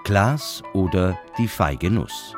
Klaas oder die feige Nuss.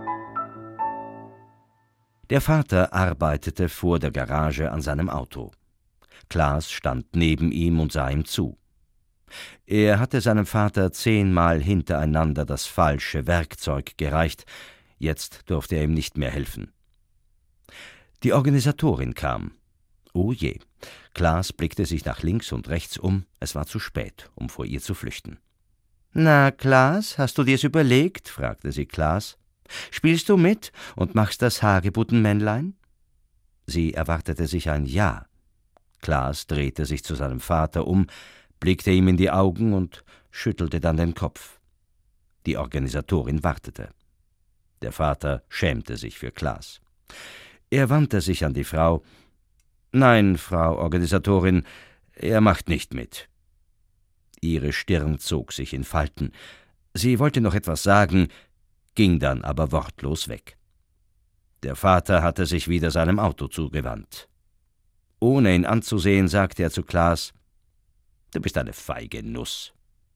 Der Vater arbeitete vor der Garage an seinem Auto. Klaas stand neben ihm und sah ihm zu. Er hatte seinem Vater 10-mal hintereinander das falsche Werkzeug gereicht, jetzt durfte er ihm nicht mehr helfen. Die Organisatorin kam. Oh je, Klaas blickte sich nach links und rechts um, es war zu spät, um vor ihr zu flüchten. »Na, Klaas, hast du dir's überlegt?« fragte sie Klaas. »Spielst du mit und machst das Hagebuttenmännlein?« Sie erwartete sich ein Ja. Klaas drehte sich zu seinem Vater um, blickte ihm in die Augen und schüttelte dann den Kopf. Die Organisatorin wartete. Der Vater schämte sich für Klaas. Er wandte sich an die Frau. »Nein, Frau Organisatorin, er macht nicht mit.« Ihre Stirn zog sich in Falten. Sie wollte noch etwas sagen, ging dann aber wortlos weg. Der Vater hatte sich wieder seinem Auto zugewandt. Ohne ihn anzusehen, sagte er zu Klaas: »Du bist eine feige Nuss.«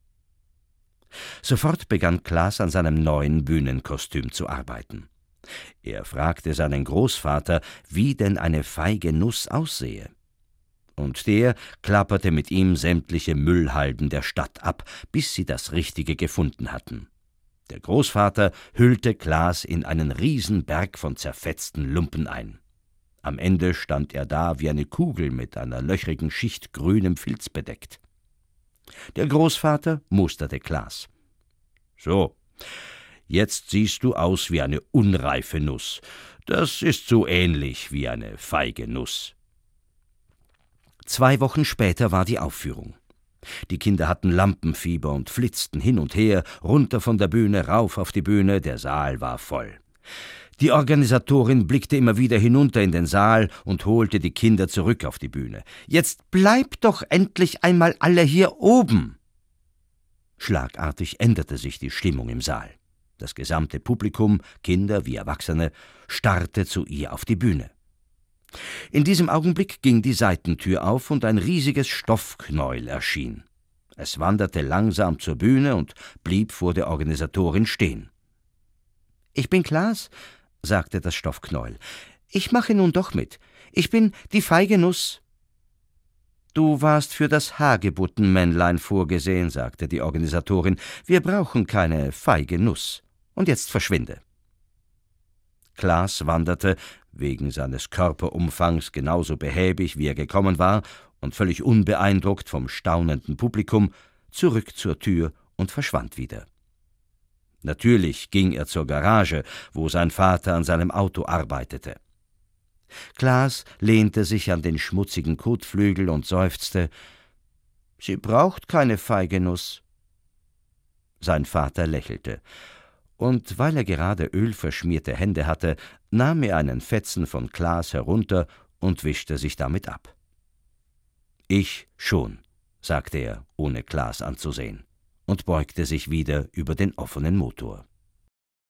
Sofort begann Klaas an seinem neuen Bühnenkostüm zu arbeiten. Er fragte seinen Großvater, wie denn eine feige Nuss aussehe. Und der klapperte mit ihm sämtliche Müllhalden der Stadt ab, bis sie das Richtige gefunden hatten. Der Großvater hüllte Klaas in einen Riesenberg von zerfetzten Lumpen ein. Am Ende stand er da wie eine Kugel mit einer löchrigen Schicht grünem Filz bedeckt. Der Großvater musterte Klaas. »So, jetzt siehst du aus wie eine unreife Nuss. Das ist so ähnlich wie eine feige Nuss.« 2 Wochen später war die Aufführung. Die Kinder hatten Lampenfieber und flitzten hin und her, runter von der Bühne, rauf auf die Bühne, der Saal war voll. Die Organisatorin blickte immer wieder hinunter in den Saal und holte die Kinder zurück auf die Bühne. »Jetzt bleibt doch endlich einmal alle hier oben!« Schlagartig änderte sich die Stimmung im Saal. Das gesamte Publikum, Kinder wie Erwachsene, starrte zu ihr auf die Bühne. In diesem Augenblick ging die Seitentür auf und ein riesiges Stoffknäuel erschien. Es wanderte langsam zur Bühne und blieb vor der Organisatorin stehen. »Ich bin Klaas«, sagte das Stoffknäuel. »Ich mache nun doch mit. Ich bin die feige Nuss.« »Du warst für das Hagebuttenmännlein vorgesehen«, sagte die Organisatorin. »Wir brauchen keine feige Nuss. Und jetzt verschwinde.« Klaas wanderte, wegen seines Körperumfangs genauso behäbig, wie er gekommen war, und völlig unbeeindruckt vom staunenden Publikum, zurück zur Tür und verschwand wieder. Natürlich ging er zur Garage, wo sein Vater an seinem Auto arbeitete. Klaas lehnte sich an den schmutzigen Kotflügel und seufzte: »Sie braucht keine feige Nuss.« Sein Vater lächelte. Und weil er gerade ölverschmierte Hände hatte, nahm er einen Fetzen von Klaas herunter und wischte sich damit ab. »Ich schon«, sagte er, ohne Klaas anzusehen, und beugte sich wieder über den offenen Motor.